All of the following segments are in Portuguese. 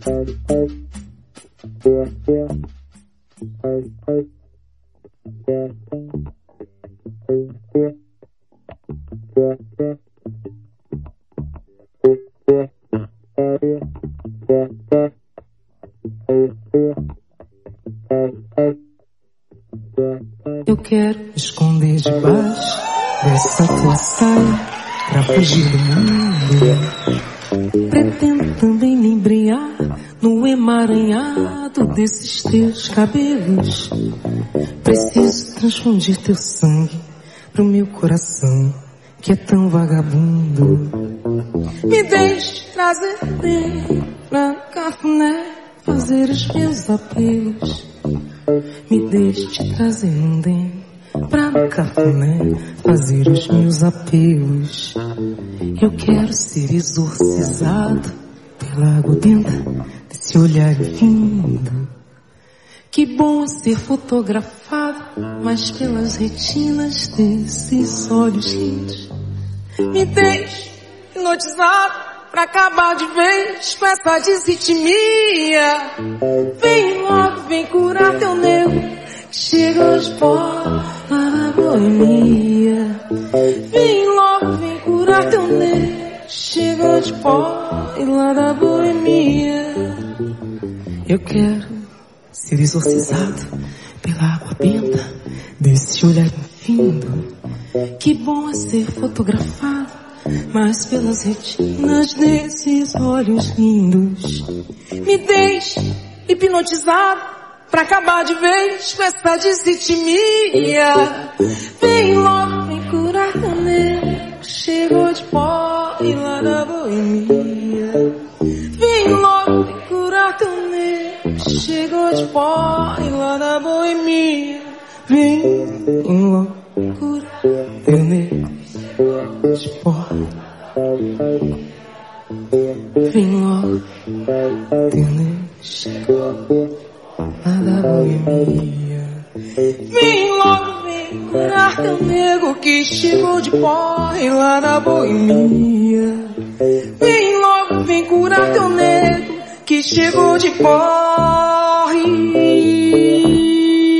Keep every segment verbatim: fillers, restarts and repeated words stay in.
Eu quero me esconder debaixo dessa tua saia pra fugir do mundo. Pretendo também me embrenhar no emaranhado desses teus cabelos. Preciso transfundir teu sangue pro meu coração que é tão vagabundo. Me deixe trazer bem pra cafuné fazer os meus apelos. Me deixe te trazer um den pra cafuné fazer os meus apelos. Eu quero ser exorcizado pela água benta desse olhar vindo. Que bom ser fotografado, mas pelas retinas desses olhos lindos. Me deixe hipnotizado pra acabar de vez com essa desritmia. Vem logo, vem curar teu nego, que chega aos pós lá na boemia. Vem logo, vem curar teu nego, que chega aos pós lá da boemia. Eu quero ser exorcizado pela água benta desse olhar infindo. Que bom é ser fotografado, mas pelas retinas desses olhos lindos. Me deixe hipnotizado pra acabar de vez com essa desritmia. Vem logo, vem curar teu nego, chegou de pó e lá da boemia. Vem logo, vem curar teu nego, chegou de pó e lá da boemia. Vem logo curar teu nego de pó. Vem logo teu nego chegou lá da boemia. Vem logo, vem curar teu nego que chegou de pó e lá da boemia. Vem logo, vem curar teu nego que chegou de pó e...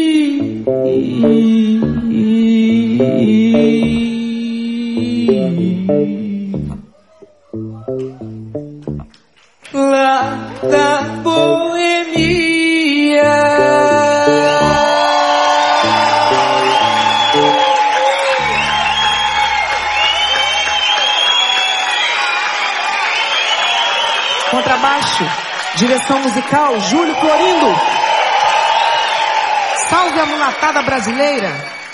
lá da boemia. Contrabaixo, direção musical Júlio Clorindo. Salve a mulatada brasileira.